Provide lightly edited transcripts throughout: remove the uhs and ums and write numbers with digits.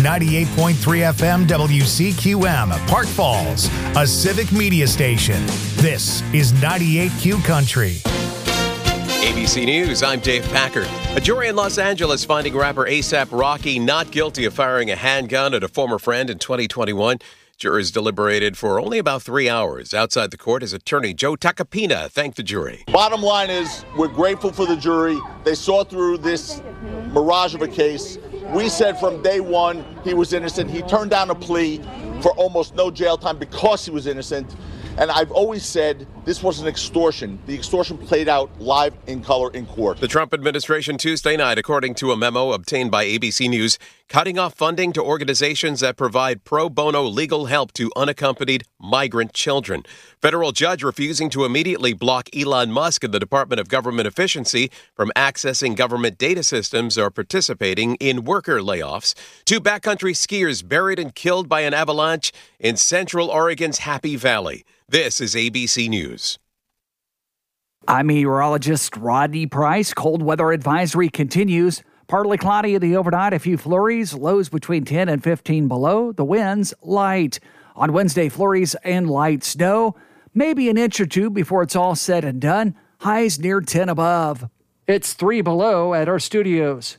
98.3 FM WCQM, Park Falls, a civic media station. This is 98Q Country. ABC News, I'm Dave Packard. A jury in Los Angeles finding rapper A$AP Rocky not guilty of firing a handgun at a former friend in 2021. Jurors deliberated for only about 3 hours. Outside the court, his attorney, Joe Tacopina, thanked the jury. Bottom line is, we're grateful for the jury. They saw through this mirage of a case. We said from day one he was innocent. He turned down a plea for almost no jail time because he was innocent. And I've always said this was an extortion. The extortion played out live in color in court. The Trump administration Tuesday night, according to a memo obtained by ABC News, cutting off funding to organizations that provide pro bono legal help to unaccompanied migrant children. Federal judge refusing to immediately block Elon Musk and the Department of Government Efficiency from accessing government data systems or participating in worker layoffs. 2 backcountry skiers buried and killed by an avalanche in central Oregon's Happy Valley. This is ABC News. I'm meteorologist Rodney Price. Cold weather advisory continues. Partly cloudy in the overnight, a few flurries, lows between 10 and 15 below. The winds light. On Wednesday, flurries and light snow. Maybe an inch or two before it's all said and done. Highs near 10 above. It's 3 below at our studios.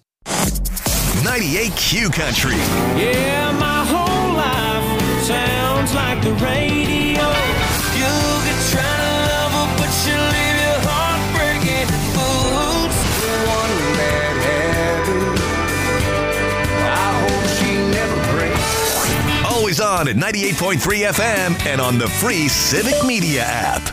98Q Country. Yeah, my whole life sounds like the radio. You could try to love her, but she'll leave your heart breaking. Oops, one bad habit. I hope she never breaks. Always on at 98.3 FM and on the free Civic Media app.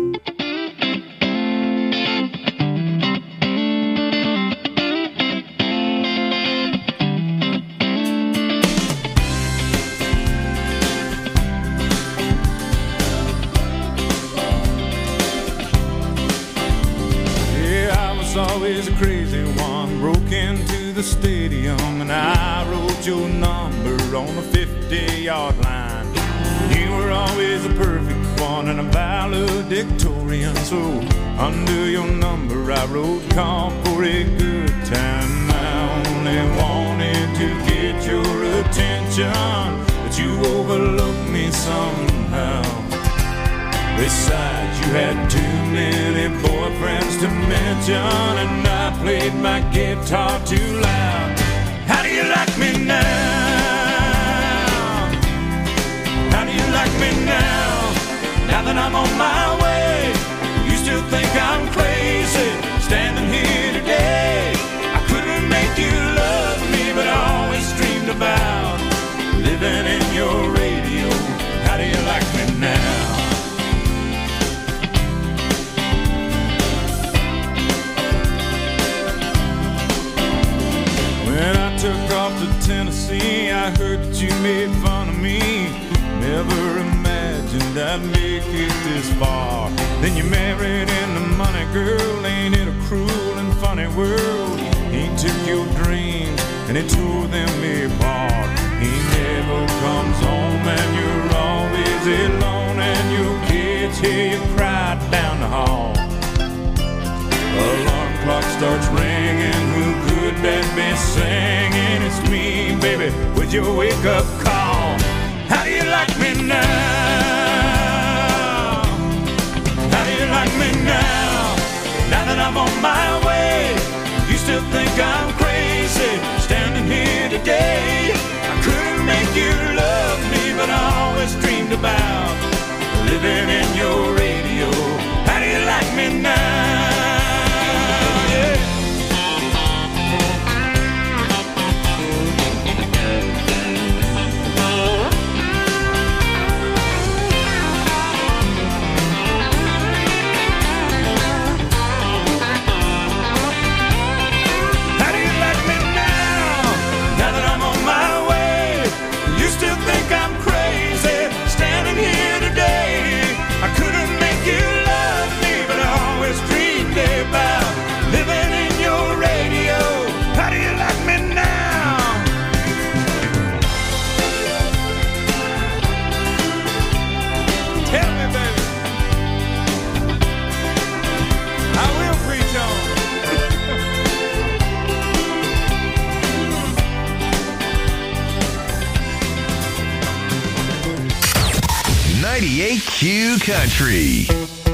Always a crazy one, broke into the stadium and I wrote your number on the 50-yard line. You were always a perfect one and a valedictorian, so under your number I wrote call for a good time. I only wanted to get your attention, but you overlooked me somehow. Besides, you had too many boyfriends to mention, and I played my guitar too loud. How do you like me now? How do you like me now? Now that I'm on my way, you still think I'm crazy, standing here today. I couldn't make you love me, but I always dreamed about living in your radio. How do you like me now? When I took off to Tennessee, I heard that you made fun of me. Never imagined I'd make it this far. Then you married into money, girl. Ain't it a cruel and funny world? He took your dreams and he tore them apart. He never comes home and you're always alone, and your kids hear you cry down the hall. Alarm clock starts ringing, who could that be singing? It's me, baby, with your wake-up call. How do you like me now? How do you like me now? Now that I'm on my way, you still think I'm crazy, standing here today. I couldn't make you love me, but I always dreamed about living in your radio. How do you like me now? Still think I'm crazy, standing here today. I couldn't 98Q Country.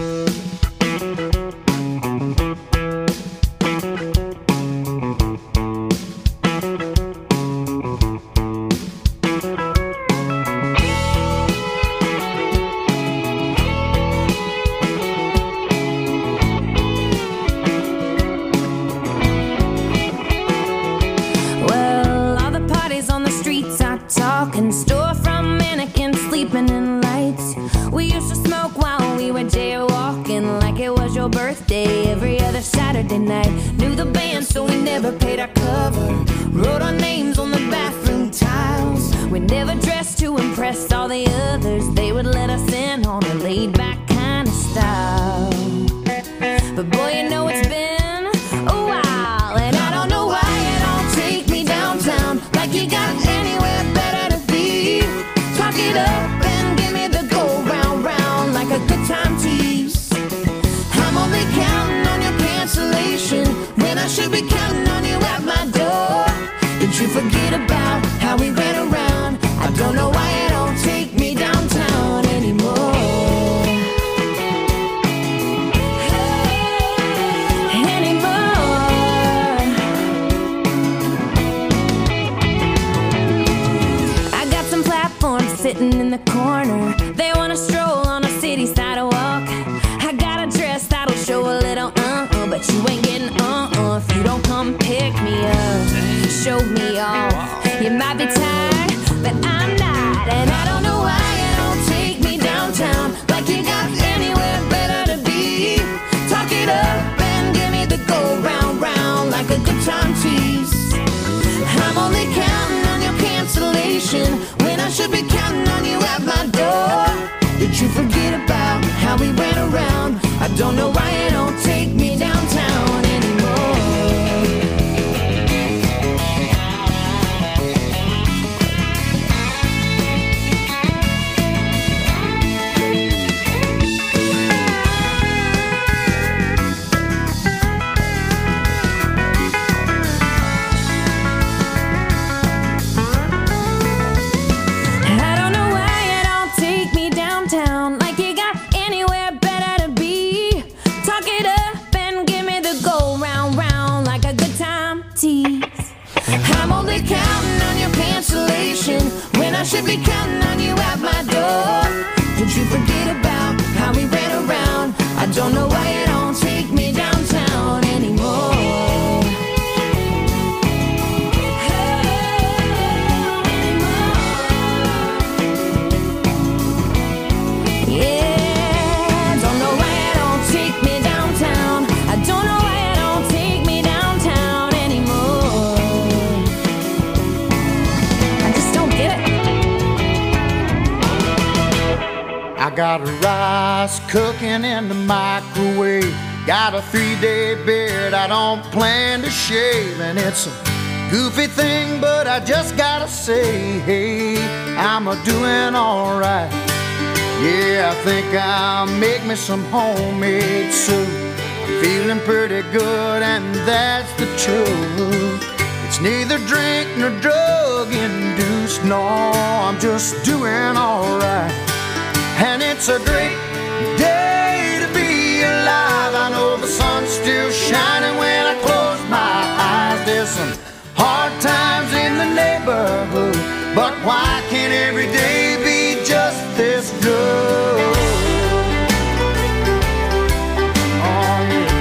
Got rice cooking in the microwave. Got a 3-day beard I don't plan to shave. And it's a goofy thing, but I just gotta say, hey, I'm a-doing alright. Yeah, I think I'll make me some homemade soup. I'm feeling pretty good, and that's the truth. It's neither drink nor drug induced. No, I'm just doing alright. And it's a great day to be alive. I know the sun's still shining when I close my eyes. There's some hard times in the neighborhood, but why can't every day be just this good? Oh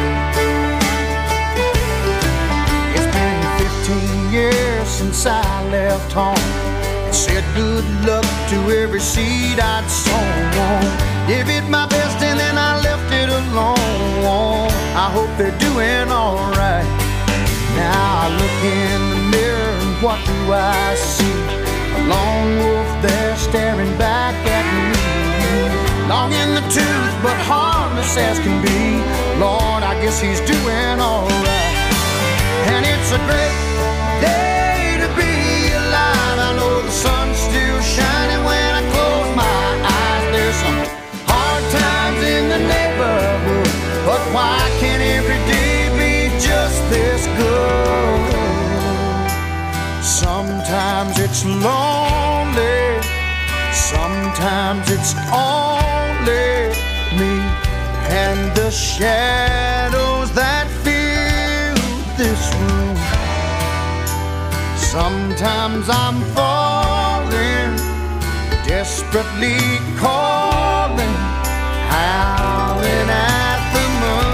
yeah. It's been 15 years since I left home. Said good luck to every seed I'd sown. Gave it my best and then I left it alone. I hope they're doing alright. Now I look in the mirror and what do I see? A lone wolf there staring back at me. Long in the tooth but harmless as can be. Lord, I guess he's doing alright. And it's a great day to be alive. I know the sun's still shining when I close my eyes. There's some hard times in the neighborhood, but why can't every day be just this good? Sometimes it's lonely, sometimes it's all left me and the shadows that fill this room. Sometimes I'm falling, desperately calling, howling at the moon.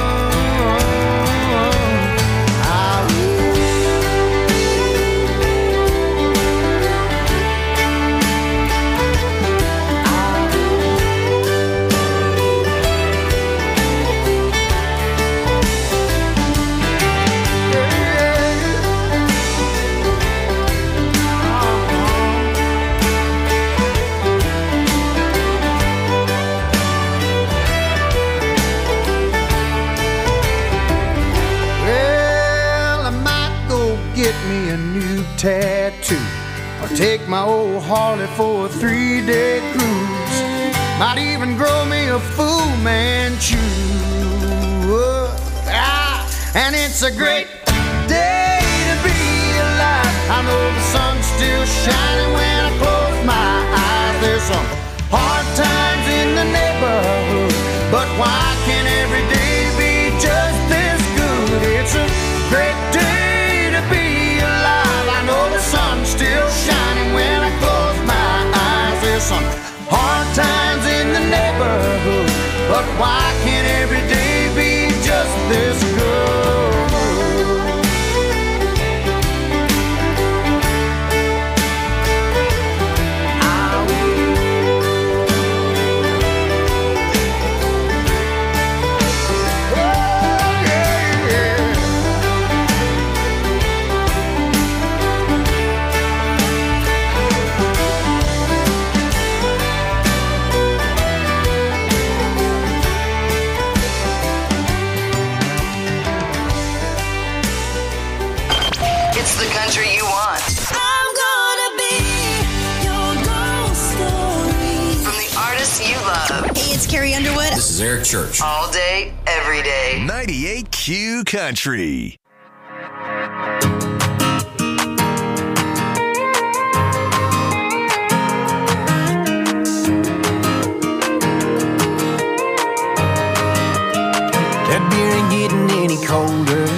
Tattoo, or take my old Harley for a 3-day cruise. Might even grow me a Fu Manchu. And it's a great day to be alive. I know the sun's still shining when I close my eyes. There's some hard times in the neighborhood, but why can't every day be just this good? It's a great day to be alive. I know the sun's still shining when I close my eyes. There's some hard times in the neighborhood, but why can't every day be just this good? This is Eric Church. All day, every day. 98Q Country. That beer ain't getting any colder,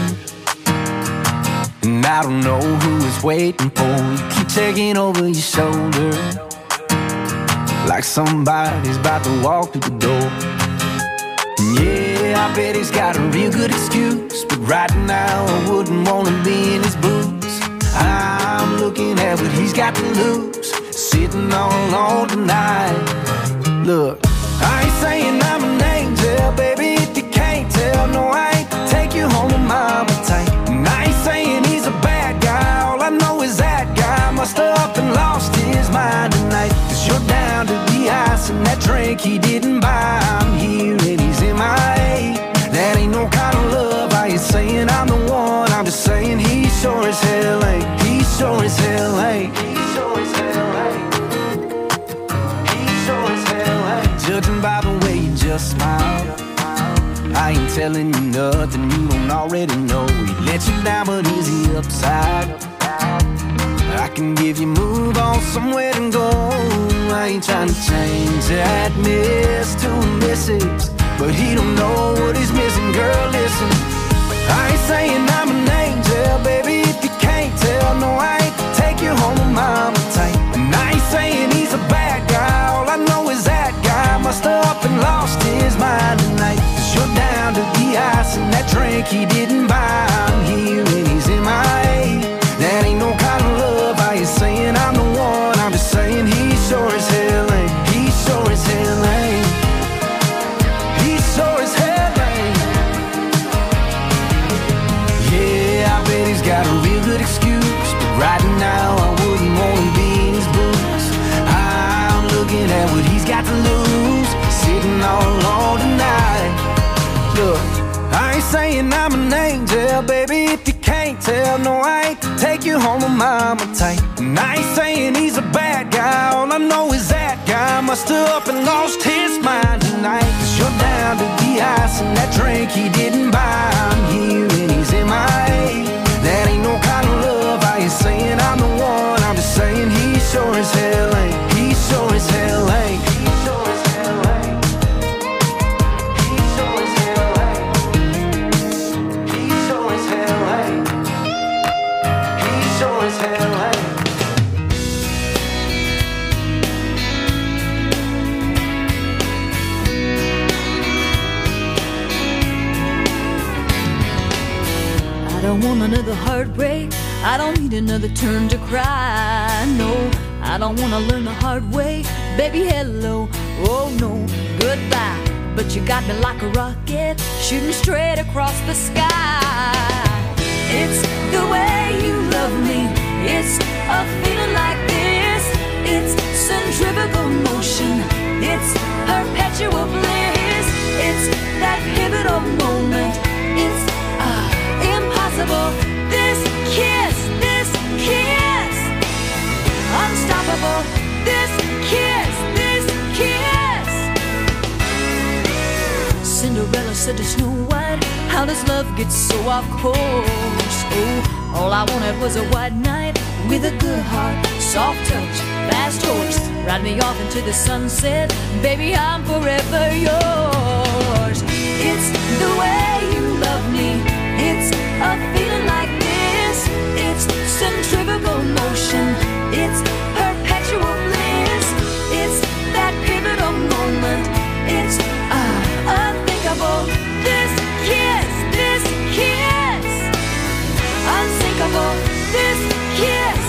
and I don't know who it's waiting for. You keep checking over your shoulder, like somebody's about to walk through the door. Yeah, I bet he's got a real good excuse, but right now I wouldn't wanna be in his boots. I'm looking at what he's got to lose, sitting all alone tonight. Look, I ain't saying I'm an angel, baby, if you can't tell. No, I ain't to take you home to mama tight. And I ain't saying he's a bad guy, all I know is that guy must have up and lost his mind tonight. 'Cause you're down to the ice and that drink he didn't buy. I'm here and he's MIA. That ain't no kind of love. I ain't saying I'm the one, I'm just saying he sure as hell ain't. He sure as hell ain't. He sure as hell ain't. He sure as hell ain't. Judging by the way you just smile, I ain't telling you nothing you don't already know. He let you down, but is he upside? I can give you move on somewhere to go. I ain't trying to change that miss to a misses, but he don't know what he's missing. Girl, listen, I ain't saying I'm an angel, baby, if you can't tell. No, I ain't to take you home with mama tight. And I ain't saying he's a bad guy, all I know is that guy must have up and lost his mind tonight. 'Cause you're down to the ice and that drink he didn't buy. I'm here and he's MIA. That ain't no kind of love. I ain't saying I'm the one, I'm just saying he sure as hell ain't. He sure as hell ain't. He sure as hell ain't. Yeah, I bet he's got a real good excuse, but right now I wouldn't want to be in his boots. I'm looking at what he's got to lose, sitting all alone tonight. Look, I ain't saying I'm an angel, baby, if you can't tell. No, I ain't to take you home with mama tight. And I ain't saying he's a bad guy, all I know is that guy must have up and lost his mind tonight. 'Cause you're down to the ice and that drink he didn't buy. I'm here and he's MIA. That ain't no kind of love. I ain't saying I'm the one, I'm just saying he sure as hell ain't. He sure as hell ain't. He sure as hell ain't. want another heartbreak. I don't need another turn to cry. No, I don't want to learn the hard way. Baby, hello, oh no, goodbye. But you got me like a rocket, shooting straight across the sky. It's the way you love me. It's a feeling like this. It's centrifugal motion. It's perpetual bliss. It's that pivotal moment. It's impossible. This kiss, unstoppable. This kiss. Cinderella said to Snow White, how does love get so off course? Oh, all I wanted was a white knight with a good heart, soft touch, fast horse, ride me off into the sunset. Baby, I'm forever yours. It's the way you love me. It's a feeling like this. It's centrifugal motion. It's perpetual bliss. It's that pivotal moment. It's unthinkable. This kiss, unsinkable. This kiss.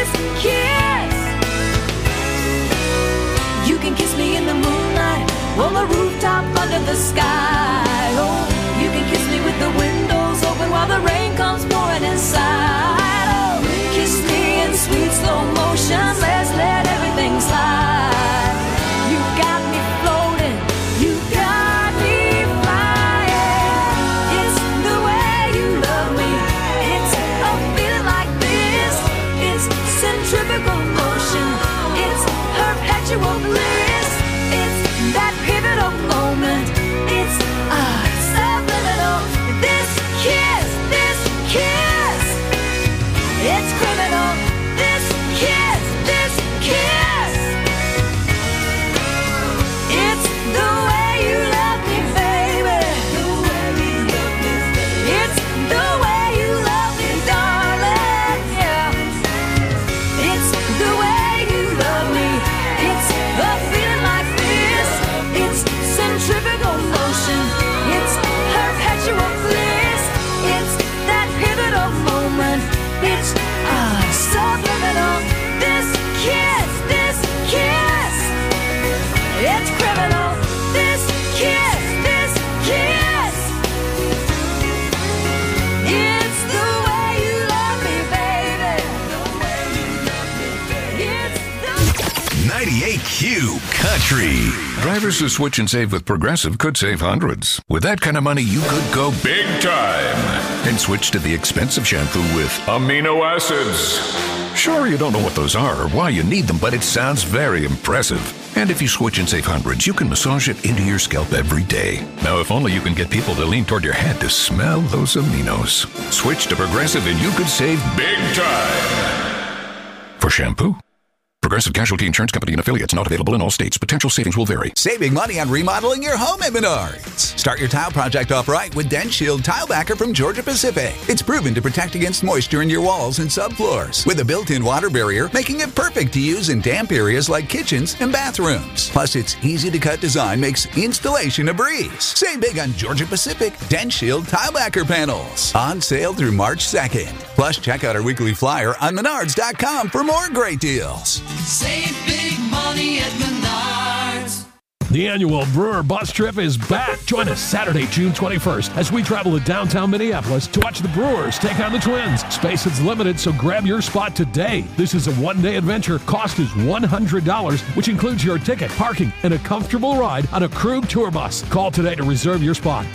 You can kiss me in the moonlight, on the rooftop under the sky. Oh, you can kiss me with the windows open while the rain comes pouring inside. Oh, kiss me in sweet slow motion. Let's let everything slide. You got me floating. You got me flying. It's the way you love me. It's a feeling like this. It's centrifugal motion. It's perpetual bliss. It's that pivotal moment. It's subliminal. This kiss. It's criminal. This kiss. It's the way you love me, baby. It's the way you love me, darling. Yeah. It's the way you love me. It's a feeling like this. It's centrifugal motion. It's perpetual bliss. It's that pivotal moment. It's subliminal. This kiss. It's criminal. This kiss. It's the way you love me, baby. It's the 98Q Country. Drivers who switch and save with Progressive could save hundreds. With that kind of money, you could go big time and switch to the expensive shampoo with amino acids. Sure, you don't know what those are or why you need them, but it sounds very impressive. And if you switch and save hundreds, you can massage it into your scalp every day. Now, if only you can get people to lean toward your head to smell those aminos. Switch to Progressive and you could save big time. For shampoo, Progressive Casualty Insurance Company and affiliates, not available in all states. Potential savings will vary. Saving money on remodeling your home at Menards. Start your tile project off right with DensShield Tile Backer from Georgia Pacific. It's proven to protect against moisture in your walls and subfloors with a built-in water barrier, making it perfect to use in damp areas like kitchens and bathrooms. Plus, its easy-to-cut design makes installation a breeze. Save big on Georgia Pacific DensShield Tile Backer panels. On sale through March 2nd. Plus, check out our weekly flyer on Menards.com for more great deals. Save big money at Menards. The annual Brewer Bus Trip is back. Join us Saturday, June 21st, as we travel to downtown Minneapolis to watch the Brewers take on the Twins. Space is limited, so grab your spot today. This is a one-day adventure. Cost is $100, which includes your ticket, parking, and a comfortable ride on a Krug tour bus. Call today to reserve your spot.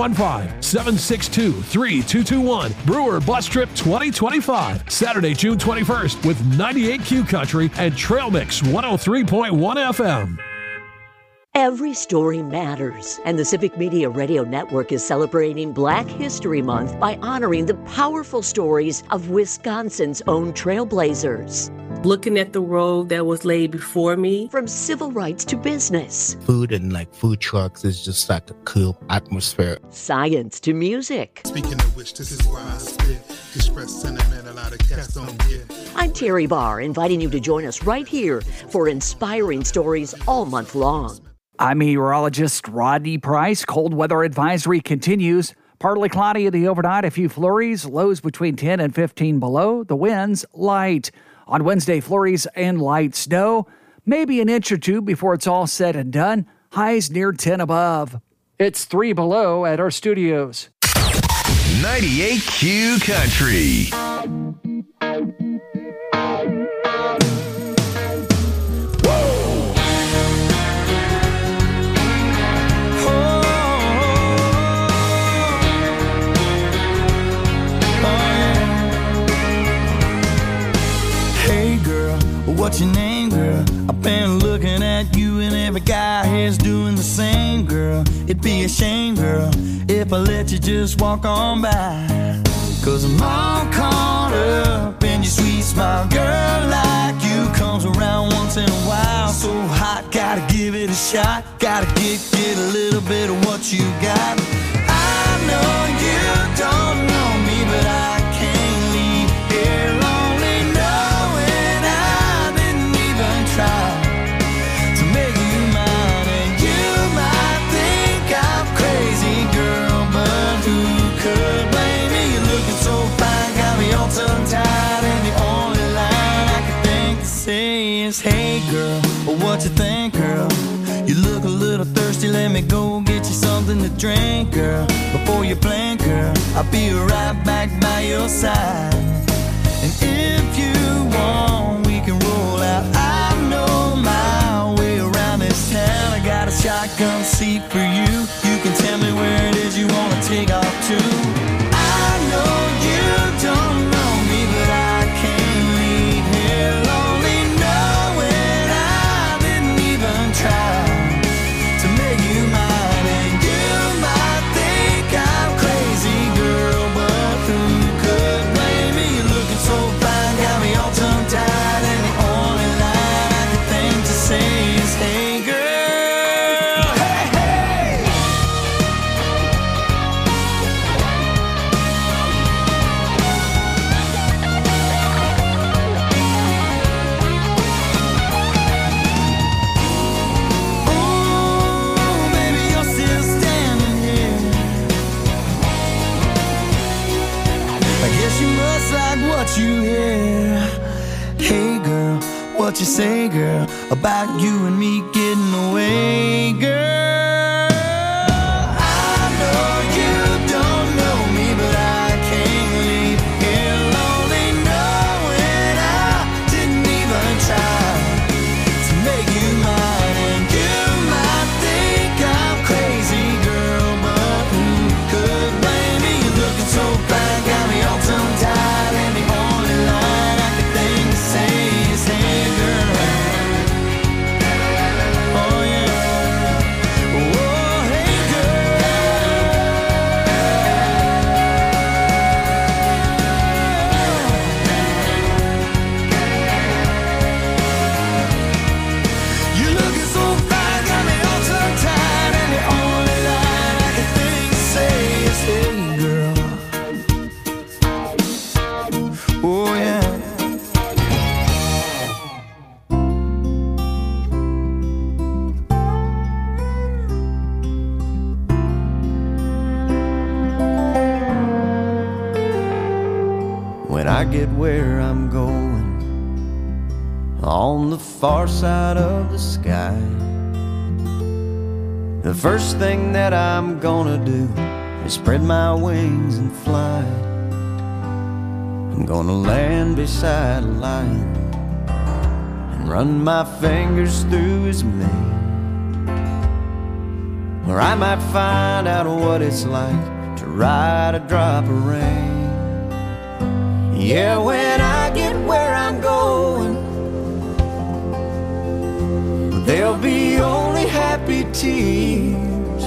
715-762-3221. Brewer Bus Trip 2025. Saturday, June 21st with 98Q Country and Trail Mix 103.1 FM. Every story matters, and the Civic Media Radio Network is celebrating Black History Month by honoring the powerful stories of Wisconsin's own trailblazers. Looking at the road that was laid before me. From civil rights to business. Food and food trucks is just like a cool atmosphere. Science to music. Speaking of which, this is why I spit. Express sentiment a lot of cats don't get. I'm Terry Barr, inviting you to join us right here for inspiring stories all month long. I'm meteorologist Rodney Price. Cold weather advisory continues. Partly cloudy in the overnight, a few flurries, lows between 10 and 15 below. The winds light. On Wednesday, flurries and light snow. Maybe an inch or two before it's all said and done. Highs near 10 above. It's 3 below at our studios. 98Q Country. What's your name, girl? I've been looking at you and every guy here's doing the same, girl. It'd be a shame, girl, if I let you just walk on by. Cause I'm all caught up in your sweet smile. Girl like you comes around once in a while. So hot, gotta give it a shot. Gotta get a little bit of what you got. I know you don't know me, but I can't leave here lonely knowing I didn't even try to make you mine. And you might think I'm crazy, girl, but who could blame me? You're looking so fine, got me all tongue-tied, and the only line I can think to say is, hey girl, what you think, girl? You look a little thirsty, let me go get you something to drink, girl. Before you blink, girl, I'll be right back by your side. And if you want, we can roll out. I know my way around this town. I got a shotgun seat for you. You can tell me where it is you want to take off to. I know you don't know me, but I can't leave here lonely knowing I didn't even try to make you mine. And you might think I'm crazy, girl, but who could blame me? You're looking so fine, got me all tongue-tied, and the only line I can think to say is, hey girl, hey, hey. Ooh, baby, you're still standing here. I guess you must like what you hear. Hey girl, what you say, girl, about you and me getting away, girl? I know you don't know me, but I can't leave here lonely knowing I didn't even try to make you mine. And you might think I'm crazy, girl, but who could blame me? You're looking so fine, got me all tongue-tied, and the only line I can think to say is, hey girl. Oh yeah. Oh, hey girl. You're looking so fine, got me all tongue-tied, and the only line I can think to say is, hey girl. Oh yeah. When I get where I'm going, on the far side of the sky, the first thing that I'm gonna do is spread my wings and fly. I'm gonna land beside a lion and run my fingers through his mane, or I might find out what it's like to ride a drop of rain. Yeah, when I get where I'm going, there'll be only happy tears.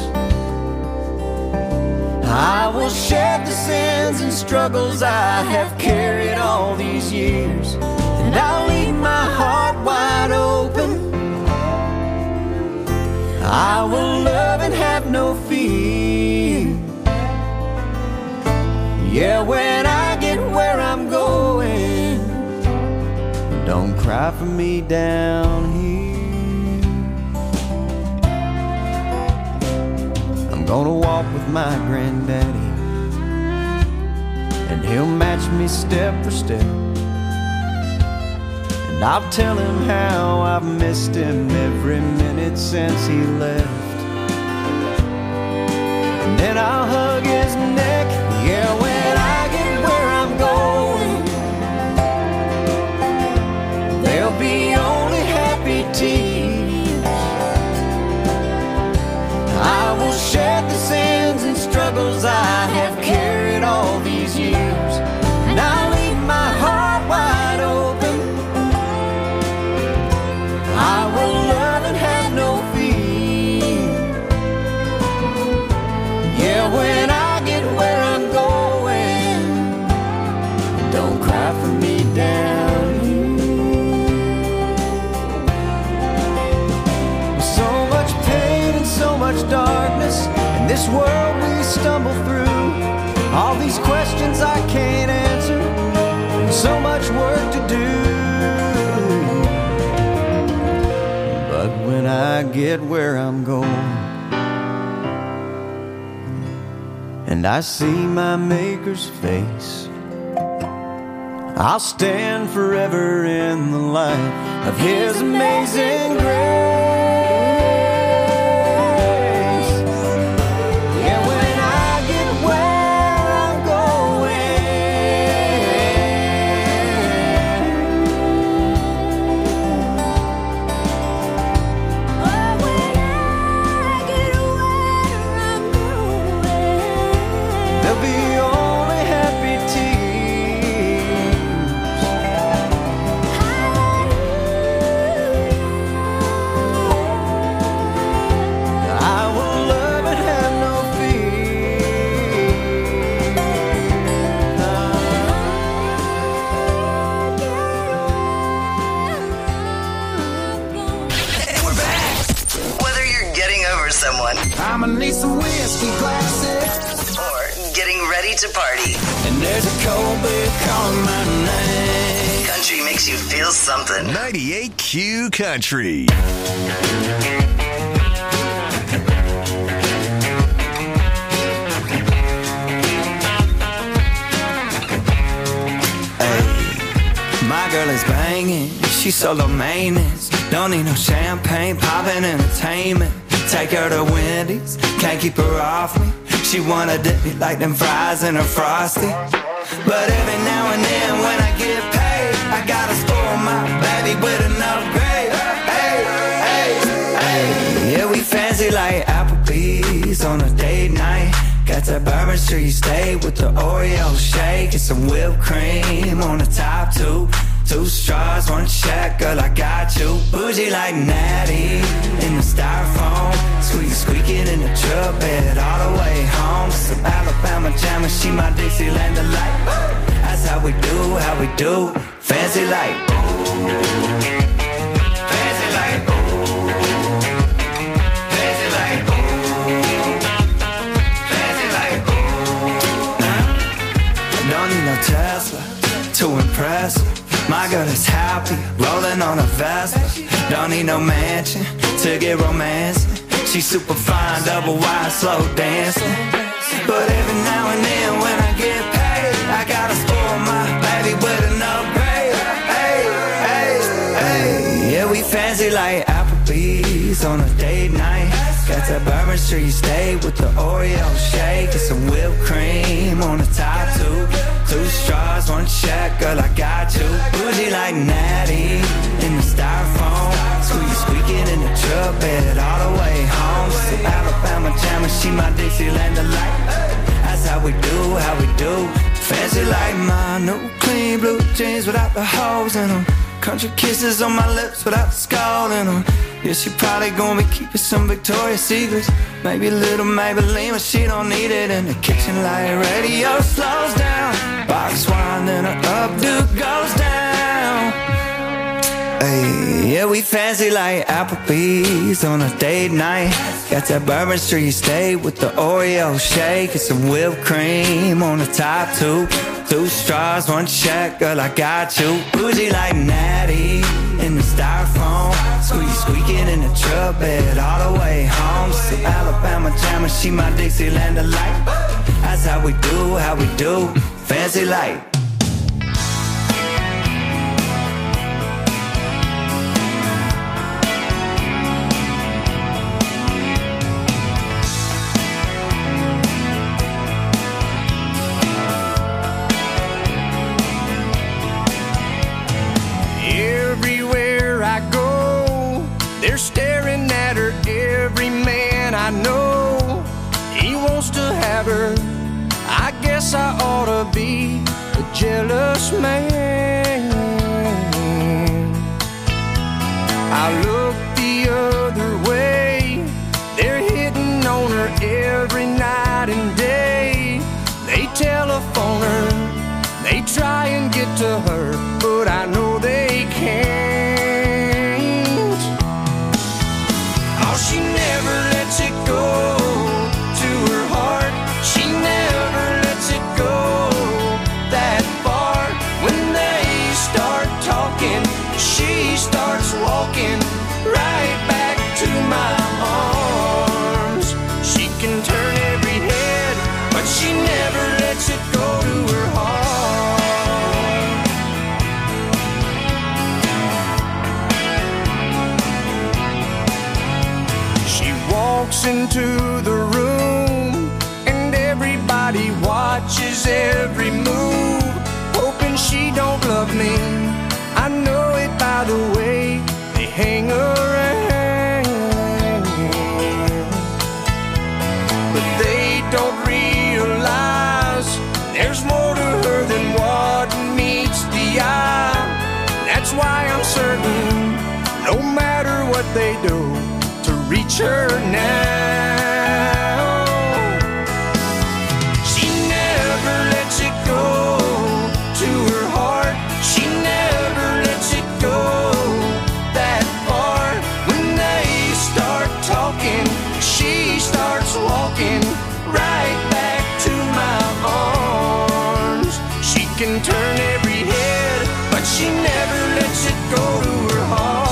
I will shed the sins and struggles I have carried all these years, and I'll leave my heart wide open. I will love and have no fear. Yeah, when I get where I'm going, don't cry for me down here. I'm gonna walk with my granddaddy and he'll match me step for step. And I'll tell him how I've missed him every minute since he left. And then I'll hug his neck, yeah, when I get where I'm going. There'll be only happy tears. I will share the sins and struggles I have carried all these years. And I'll leave my heart wide open. I will love and have no fear. Yeah, when I get where I'm going, don't cry for me down here. With so much pain and so much darkness in this world we stumble through, all these questions I can't answer, and so much work to do. But when I get where I'm going, and I see my Maker's face, I'll stand forever in the light of His amazing grace. Yeah, when I get where I'm going, there'll be only happy tears. I will love and have no And we're back. Whether you're getting over someone, I'ma need some whiskey glasses, or getting ready to party, and there's a cold beer calling my name. country makes you feel something. 98Q Country. My girl is banging, she's solo maintenance. Don't need no champagne, poppin' entertainment. Take her to Wendy's, can't keep her off me. She wanna dip me like them fries in her Frosty. But every now and then when I get paid, I gotta spoil my baby with an upgrade. Hey, hey, hey. Yeah, we fancy like Applebee's on a date night. Got that Bourbon Street steak with the Oreo shake and some whipped cream on the top two. Two straws, one check, girl, I got you. Bougie like Natty in the styrofoam. Squeaking in the truck bed all the way home. Some Alabama Jammer, she my Dixieland delight. That's how we do, fancy like. Fancy like. Fancy like. Fancy like. I don't need no Tesla to impress her. My girl is happy, rolling on a Vespa. Don't need no mansion to get romance. She's super fine, double wide, slow dancing. But every now and then when I get paid, I gotta spoil my baby with an upgrade. Hey, hey, hey. Yeah, we fancy like Applebee's on a date night. Got that Bourbon Street steak with the Oreo shake and some whipped cream on the top two. Two straws, one check, girl, I got you. Bougie like Natty in the styrofoam. Squeaking in the truck bed all the way home. Some Alabama Jammer, she my Dixieland delight. That's how we do, fancy like my new clean blue jeans without the holes in them. Country kisses on my lips without the skull in them. Yeah, she probably gonna be keeping some Victoria's Secrets. Maybe a little Maybelline, but she don't need it. In the kitchen light radio slows down. Box wine, then her updo goes down. Hey, yeah, we fancy like Applebee's on a date night. Got that Bourbon Street steak with the Oreo shake and some whipped cream on the top two. Two straws, one check, girl, I got you. Bougie like Natty in the styrofoam. Squeaking in the truck bed all the way home. Some Alabama Jammer, she my Dixieland delight. That's how we do, fancy light. Everywhere I go, they're staring at her. Every man I know, he wants to have her. I guess I ought to be a jealous man. I look the other way, they're hitting on her every night and day. They telephone her, they try and get to her, but I know they can't. Oh, she never lets it go to her heart. She never lets it go that far. When they start talking, she starts walking right back to my arms. She can turn every head, but she never lets it go to her heart. Walks into the room and everybody watches every move, hoping she don't love me. I know it by the way they hang around, but they don't realize there's more to her than what meets the eye. That's why I'm certain, no matter what they do, reach her now. She never lets it go to her heart. She never lets it go that far. When they start talking, she starts walking right back to my arms. She can turn every head, but she never lets it go to her heart.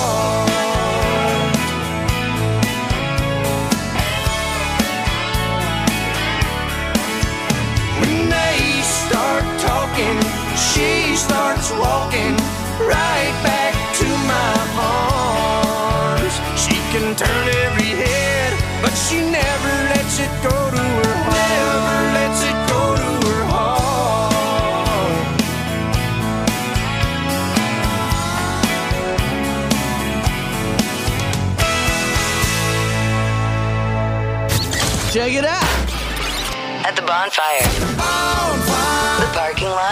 She starts walking right back to my arms. She can turn every head, but she never lets it go to her heart. Never lets it go to her heart. Check it out. At the bonfire. The parking lot.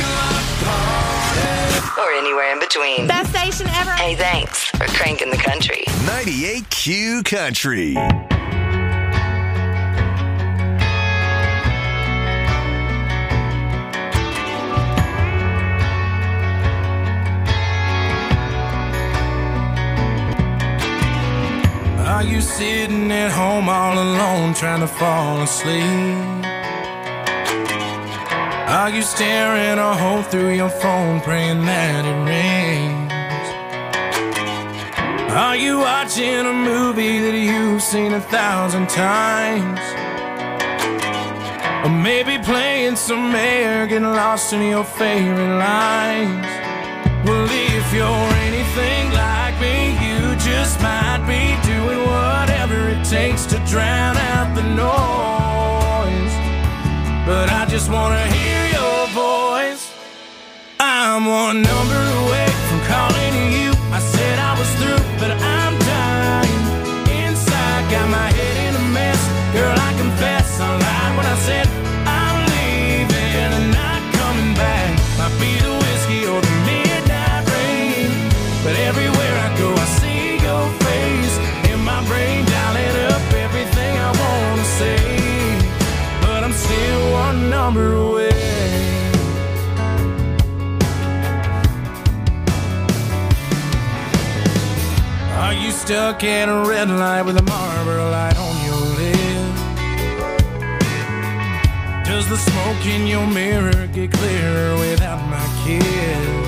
Or anywhere in between. Best station ever. Hey, thanks for cranking the country. 98Q Country. Are you sitting at home all alone trying to fall asleep? Are you staring a hole through your phone praying that it rains? Are you watching a movie that you've seen 1,000 times? Or maybe playing some air, getting lost in your favorite lines? Well, if you're anything like me, you just might be doing whatever it takes to drown out the noise. But I just wanna hear your voice. I'm one number away from calling you. I said I was through, but I'm dying inside. Got my head in a mess. Girl, I confess I lied when I said I'm leaving and not coming back. Might be the whiskey or the midnight rain, but everywhere I go I see your face in my brain, dialing up everything I wanna say. But I'm still one number away. Are you stuck at a red light with a Marlboro light on your lip? Does the smoke in your mirror get clearer without my kiss?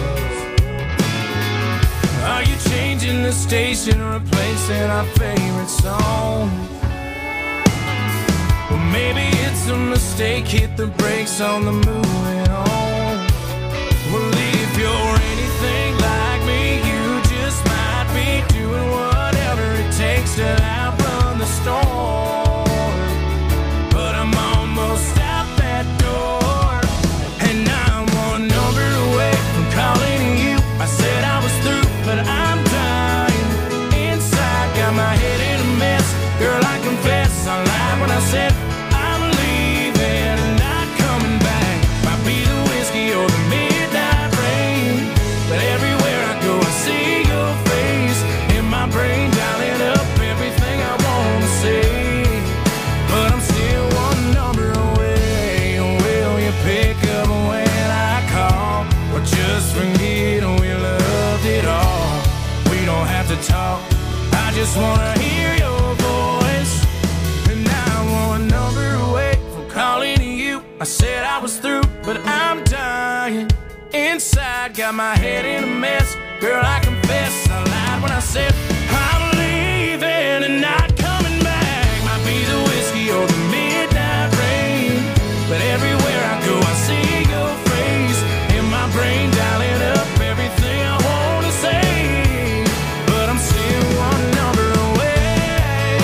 Are you changing the station, replacing our favorite song? Well, maybe it's a mistake, hit the brakes on the moving on. Well, if you're anything like me, you just might be doing whatever it takes to outrun the storm. But I'm almost out that door, and I'm one number away from calling you. I said I was through, but I'm dying inside, got my head in a mess. Girl, I confess I lied when I said I'm leaving and not coming back. Might be the whiskey or the midnight rain, but everywhere I go I see your face in my brain, dialing up everything I want to say. But I'm still one number away. Will you pick up when I call, or just forget we loved it all? We don't have to talk, I just wanna hear your voice. And now I'm one number away from calling you. I said I was through, but I'm dying inside, got my head in a mess. Girl, I confess I lied when I said I'm leaving and not coming back. Might be the whiskey or the midnight rain, but everywhere I go I see your face in my brain, dialing up everything I want to say. But I'm still one number away,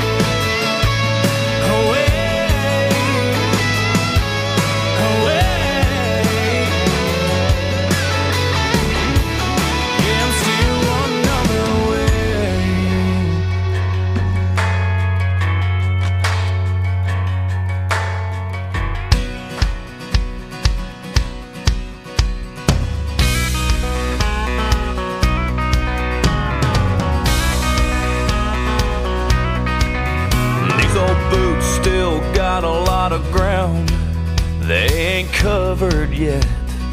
away, away. Yeah, I'm still one number away. These old boots still got a lot of ground they ain't covered yet.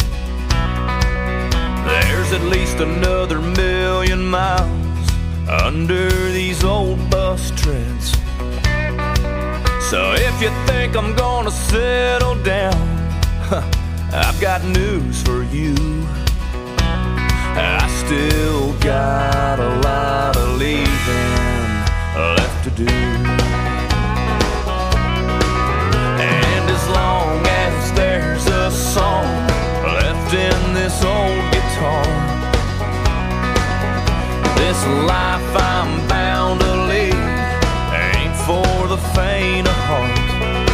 There's at least another 1,000,000 miles under these old bus treads. So if you think I'm gonna settle down, I've got news for you. I still got a lot of leaving left to do. And as long as there's a song left in this old guitar, this life I'm bound to lead ain't for the faint of heart.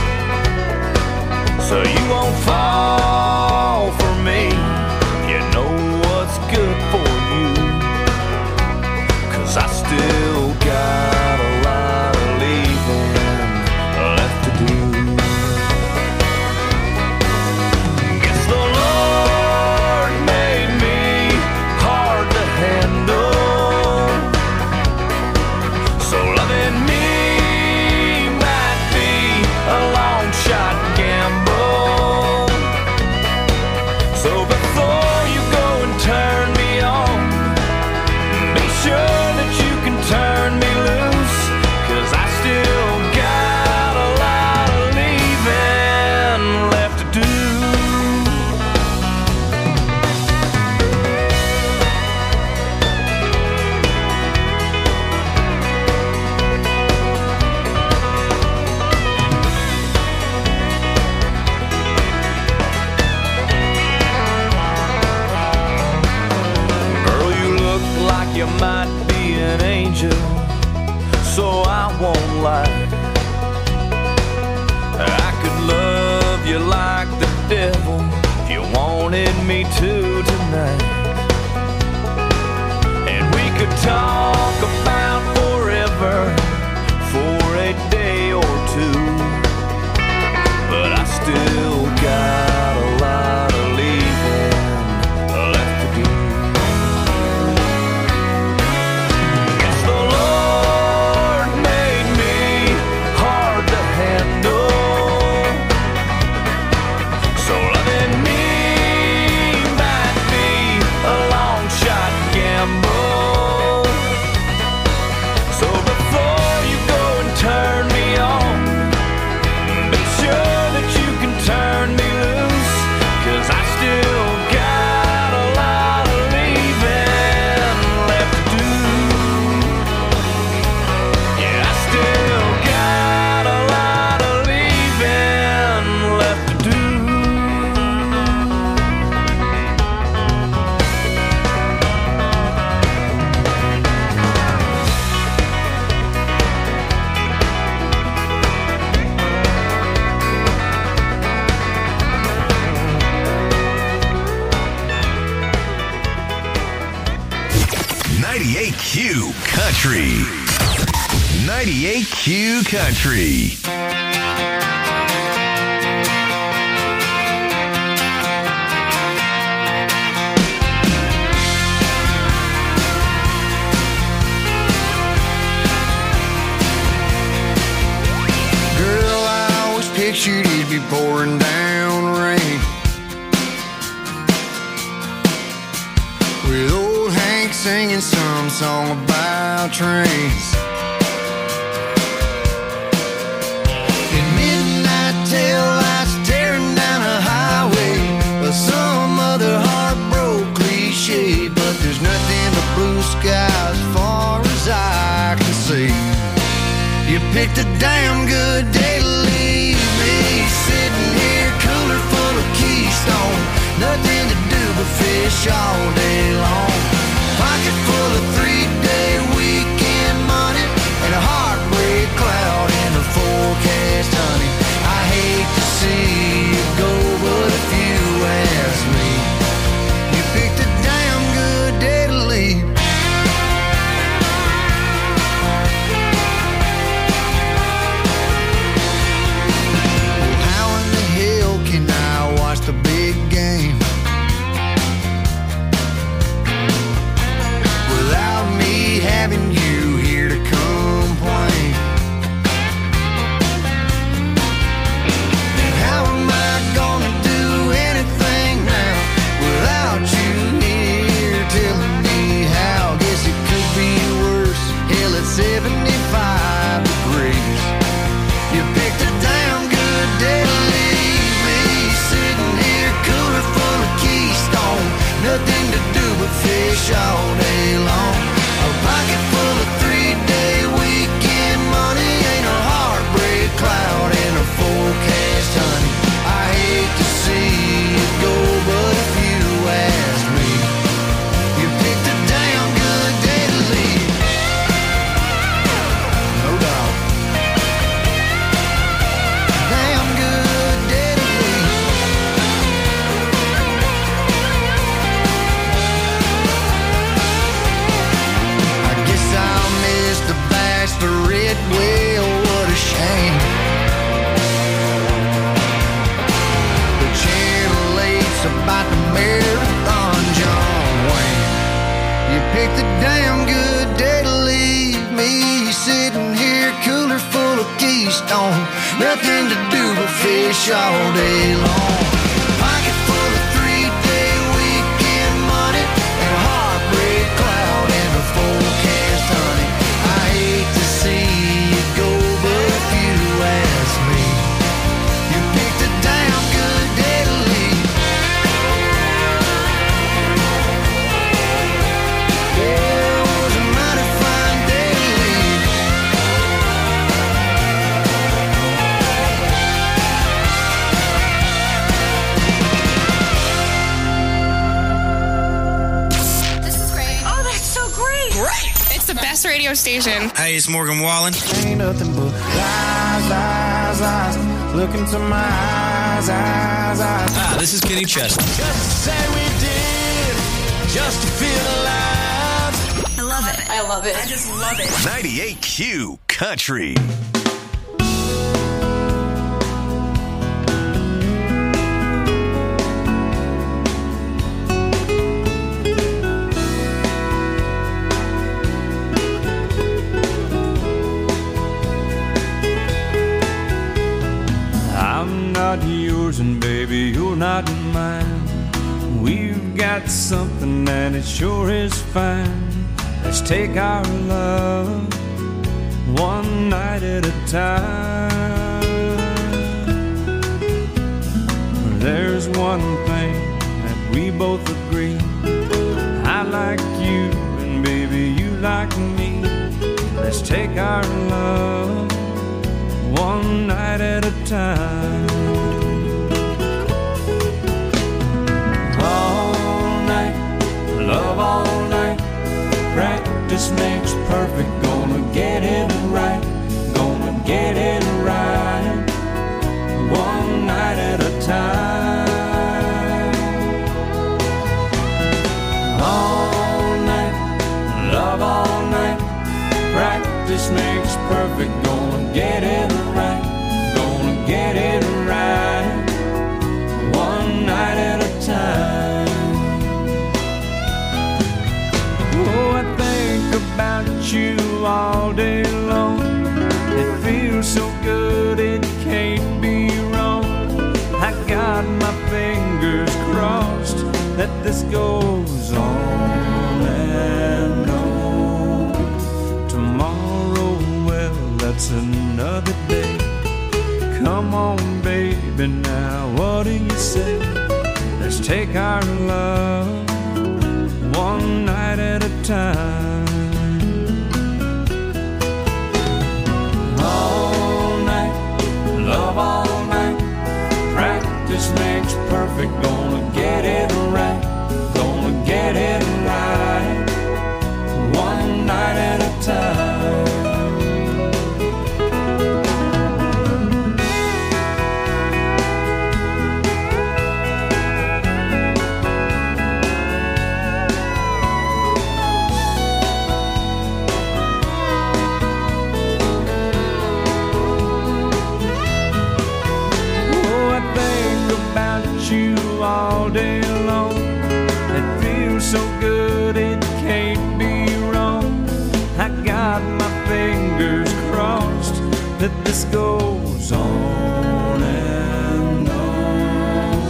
So you won't fall for me, you know what's good for you, 'cause I still got a lot of leaving left to do. Guess the Lord made me hard to handle, so loving me might be a long shot gamble. So before you go and turn me on, be sure that you can turn me loose, 'cause I still got a lot of leaving left to do. Girl, you look like you might be an angel, so I won't lie. I could love you like the devil if you wanted me to tonight. And we could talk about forever for a day or two, but I still got a lot of leaving left to do. Guess the Lord made me hard to handle, so loving me might be a long shot gamble. Country. 98Q Country. Girl, I always pictured it'd be pouring down rain, with old Hank singing some song about trains. In midnight tail lights tearing down a highway, or some other heartbroken cliche. But there's nothing but blue sky as far as I can see. You picked a damn good day to leave me, sitting here cooler full of Keystone. Nothing to do but fish all day long. Pocket full of 3-day weekend money, and a heartbreak cloud in the forecast, honey. I hate to see you go, but if you ask me, you picked a damn good day to leave. The big game without me having you here to complain. And how am I gonna do anything now without you here telling me how? Guess it could be worse. Hell, it's 75 degrees. You picked a damn good day to leave me, sitting here cooler full of Keystone. Nothing to do but fish all day long. A pocket full of 3-day weekend money, ain't a heartbreak cloud in a forecast, honey. I hate to see it go, but if you ask me, you picked a damn good day to leave. No doubt. Damn good day to leave. I guess I'll miss the bachelorette. Well, what a shame. The Channel 8's about the marathon, John Wayne. You picked a damn good day to leave me, sitting here cooler full of Keystone. Nothing to do but fish all day long. Pocket full of 3-day weekend money, and a heartbreak cloud in the forecast, honey. I hate to see you go, but if you ask me, you picked a damn good day to leave. Yeah, it was a mighty fine day to leave. This is great. Oh, that's so great. Great. It's the best radio station. Hey, it's Morgan Wallen. Ain't nothing but lies, lies, lies. Look into my eyes, eyes, eyes. Ah, this is Kenny Chesney. Just to say we did, just to feel alive. I love it. I love it. I just love it. 98Q Country. I'm not yours and baby, you're not mine. We've got something that it sure is fine. Let's take our love one night at a time. There's one thing that we both agree. I like you and baby you like me. Let's take our love one night at a time. All night, love all night. Practice makes perfect. Gonna get it right. Gonna get it right. One night at a time. All night, love all night. makes perfect. Gonna get it right. Gonna get it right. One night at a time. Oh, I think about you all day long. It feels so good, it can't be wrong. I got my fingers crossed that this goes on and on. Tomorrow, well, that's another day. Come on, baby, now what do you say? Let's take our love one night at a time. All night, love all night. Practice makes perfect. Gonna get it right. Gonna get it right. One night at a time. All day long, it feels so good, it can't be wrong. I got my fingers crossed that this goes on and on.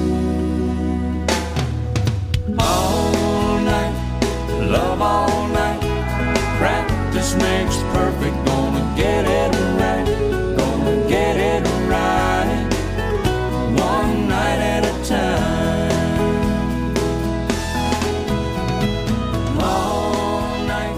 All night, love all night. Practice makes perfect. Gonna get it right. Gonna get it right. One night at a time. All night.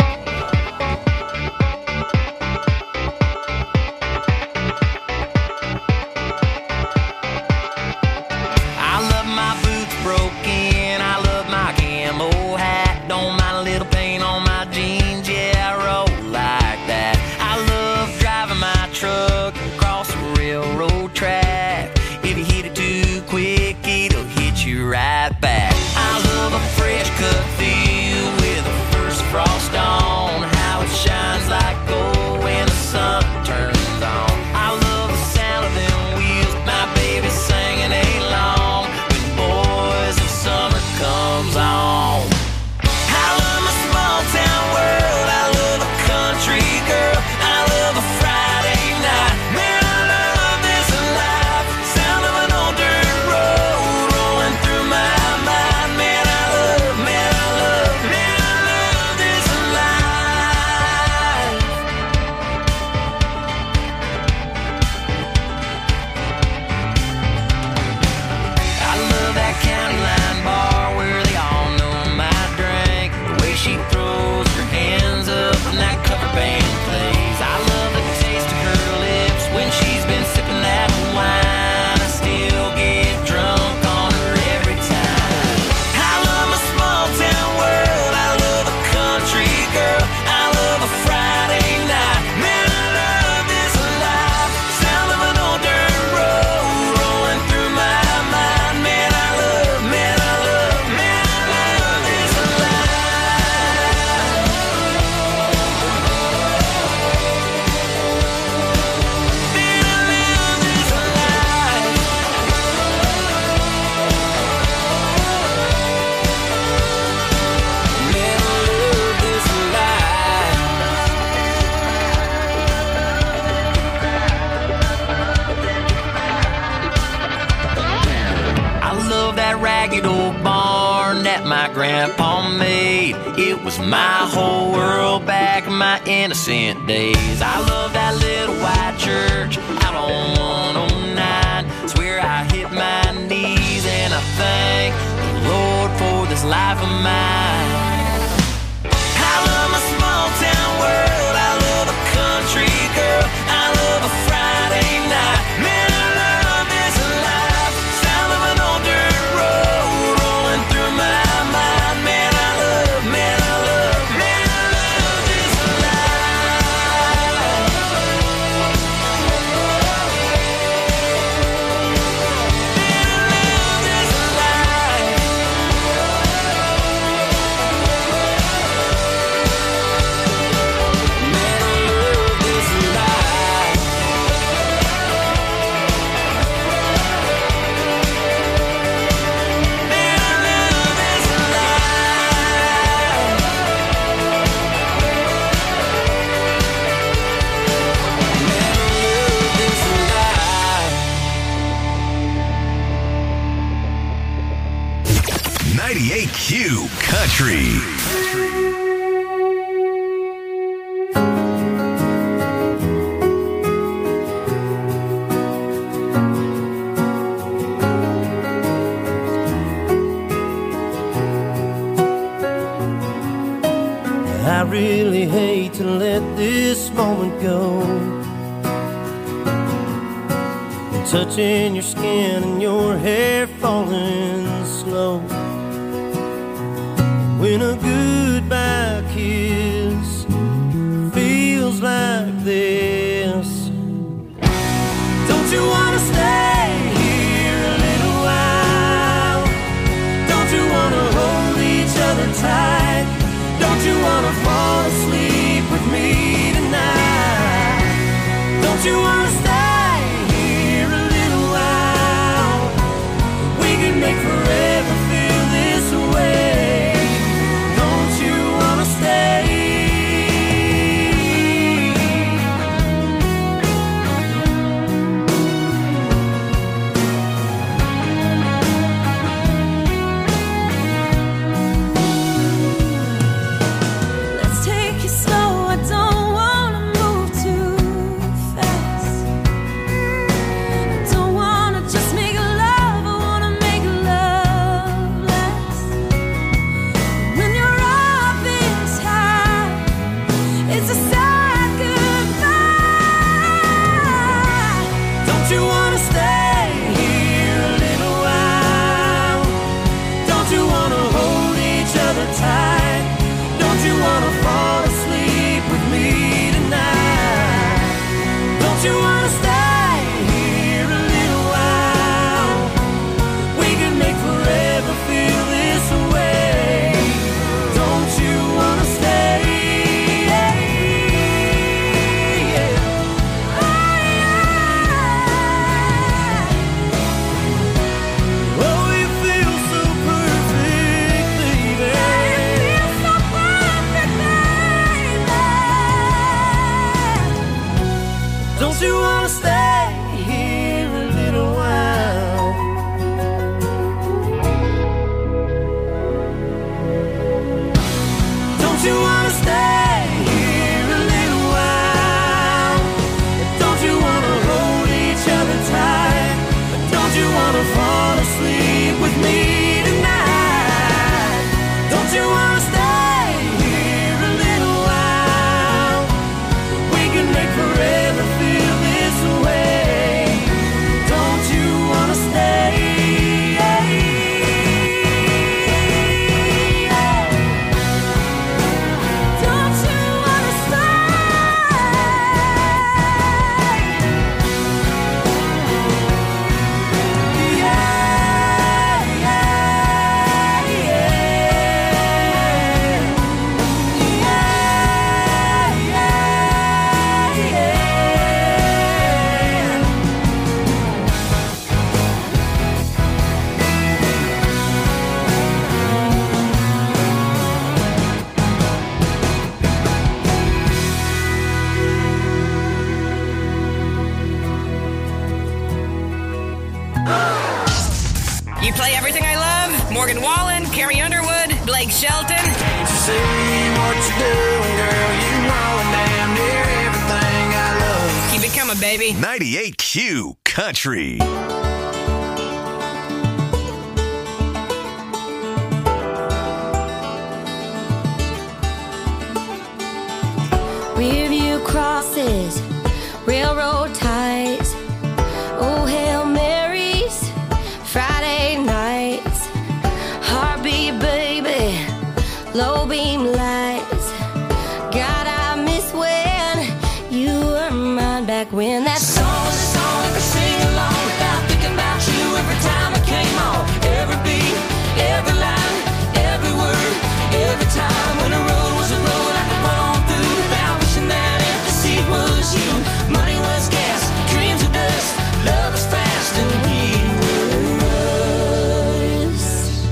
I love my boots broken. I love my camo hat. Don't mind a little paint on my jeans. Yeah, I roll like that. I love driving my truck across the railroad track. If you hit it too quick, it'll hit you right back. I love a fresh cut field with the first frost on. How it shines like gold when the sun turns on. I love the sound of them wheels, my baby singing along. When boys and summer comes on. I love my small town world. I love a country girl. I love a Friday night. Man, I love this life. Sound of an old dirt road rolling through my mind. Man, I love, man, I love, man, I love this life. I love that county line bar where they all know my drink. The way she throws her hands up when that cover band plays. I love the taste of her lips when she's been sipping that wine. I still get drunk on her every time. I love my small town world. I love a country girl. I love a Friday night. Man, I love this life. Sound of an old dirt road rolling through my mind. Man, I love, man, I love, man, I love this life. Man, I love this life. Man, I love this life. I love that ragged old barn that my grandpa made. It was my whole world back in my innocent days. I love that little white church out on 109. Swear I hit my knees and I thank the Lord for this life of mine. I love my small town world. I love a country girl. I love a Friday night. Man, I love this life. Sound of an old dirt road rolling through my mind. Man, I love, man, I love, man, I love this life. Man, I love this life. Country. I really hate to let this moment go. Touching your skin and your hair falling slow. When a goodbye kiss feels like this. Don't you wanna stay here a little while? Don't you wanna hold each other tight? Don't you wanna fall asleep with me tonight? Don't you wanna stay here a little while? We can make forever feel this way. Don't you wanna stay? Let's take it slow. I don't wanna move too fast. I don't wanna just make love. I wanna make love last. When your up is high, it's a sad goodbye. Don't you wanna stay here a little while? Don't you wanna hold each other tight? Don't you wanna fall asleep with me tonight? Don't you wanna stay here a little while? We can make forever feel this way. Don't you wanna stay? Oh, you feel so perfect, baby. Don't you wanna stay here a little while? Don't you wanna stay here a little while? Don't you wanna hold each other tight? Don't you wanna fall asleep with me tonight? Don't you wanna stay here a little while? We can make forever feel this way. Don't you wanna stay? Don't you wanna You play everything I love. Morgan Wallen, Carrie Underwood, Blake Shelton. Can't you see what you're doing, girl? You know damn near everything I love. Keep it coming, baby. 98Q Country. Rearview crosses, railroad ties, oh Hail Marys, Friday nights, heartbeat baby, low beam lights. God, I miss when you were mine back when that song was a song I could sing along without thinking about you every time it came on. Every beat, every line, every word, every time when a road was a road I could run on through without wishing that every seat was you. Money was gas, dreams were dust, love was fast and we was.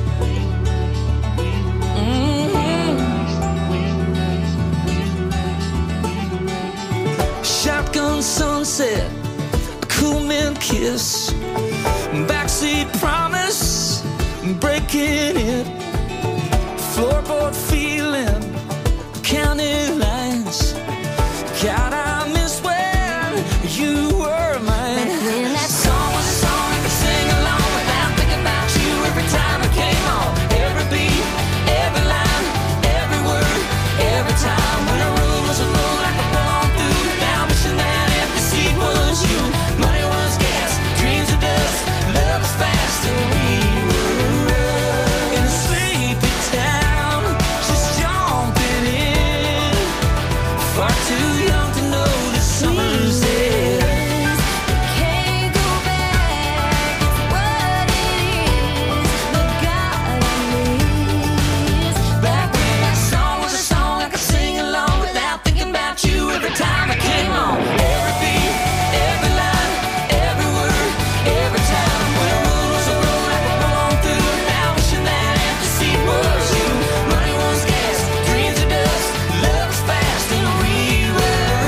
Shotgun sunset, a cool mint kiss, backseat promise, breaking it. floorboard feeling, counting lines. God, I miss when you were mine. When that song was a song I could sing along without thinking about you every time it came on. Every beat, every line, every word, every time. When a room was a room I could pull on through. Now wishing that empty seat was you. Money was gas, dreams are dust. Love is fast and we were in a sleepy town, just jumping in. Far too young to know the summer's there. Can't go back, it's what it is. But God, I miss Back when that song was a song I could sing along without thinking about you every time I came on. Every beat, every line, every word, every time. When a road was a road I could pull on through. Now wishing that empty seat was you. Money was gas, dreams are dust. Love is fast and we were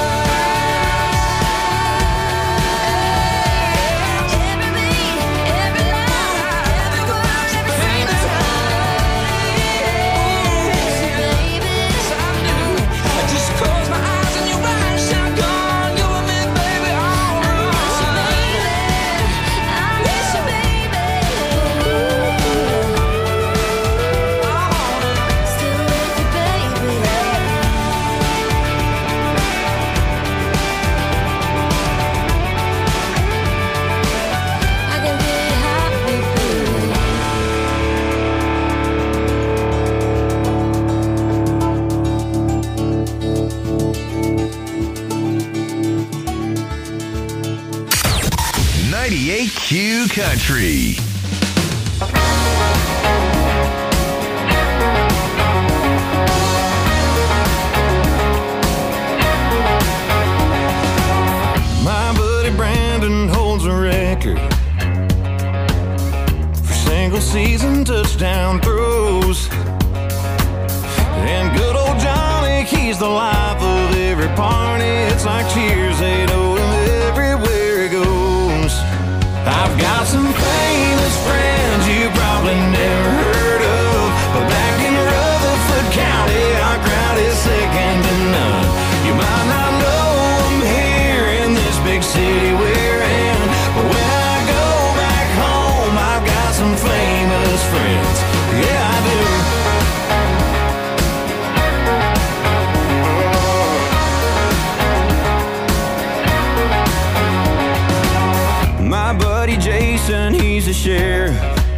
every beat, every line, every word, every single I just close my eyes and your eyes shine gone. You and me, baby, all alone. I miss you, baby. Still with you, baby. I can get happy, baby. 98Q Country. My buddy Brandon holds a record for single season touchdown throws. And good old Johnny, he's the life of every party. It's like cheers, they know him everywhere he goes. I've got some famous friends you probably never heard of, but back in Rutherford County, our crowd is second to none. You might not know them here in this big city we're in, but when I go back home, I've got some famous friends. Yeah, I do. My buddy Jason, he's a sheriff.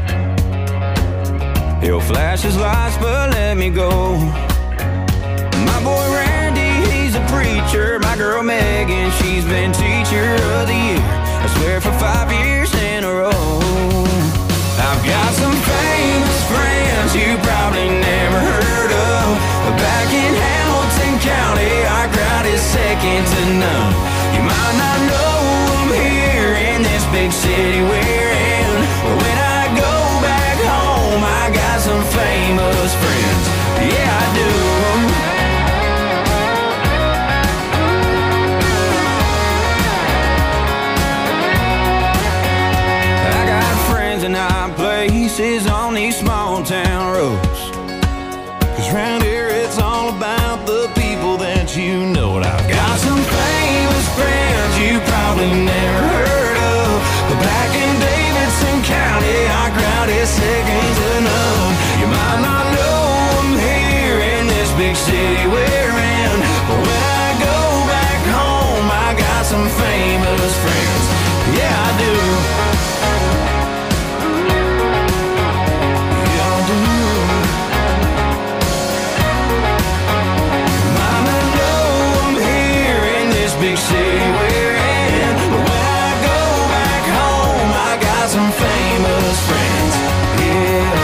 He'll flash his lights, but let me go. My boy Randy, he's a preacher. My girl Megan, she's been teacher of the year, I swear for 5 years in a row. I've got some famous friends you probably never heard of, but back in Hamilton County, our crowd is second to none. You might not know them here in this big city we're in, but when I go back home, I got some famous friends. Yeah, I do. I got friends in high places on these small town roads, 'cause round here it's all about the people that you know. And I've got some famous friends you probably never heard of, but back in Davidson County, our crowd is second to none. You might not know them here in this big city we're in, but when I go back home, I got some famous friends. Yeah, I do. Yeah, I do. Might not know them here in this big city we're in, but when I go back home, I got some famous friends. Yeah,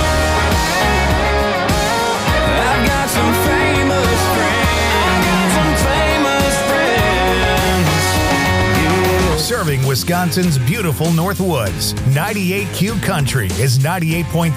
I've got some famous friends. Got some famous friends. Yeah. Serving Wisconsin's beautiful North Woods. 98Q Country is 98.3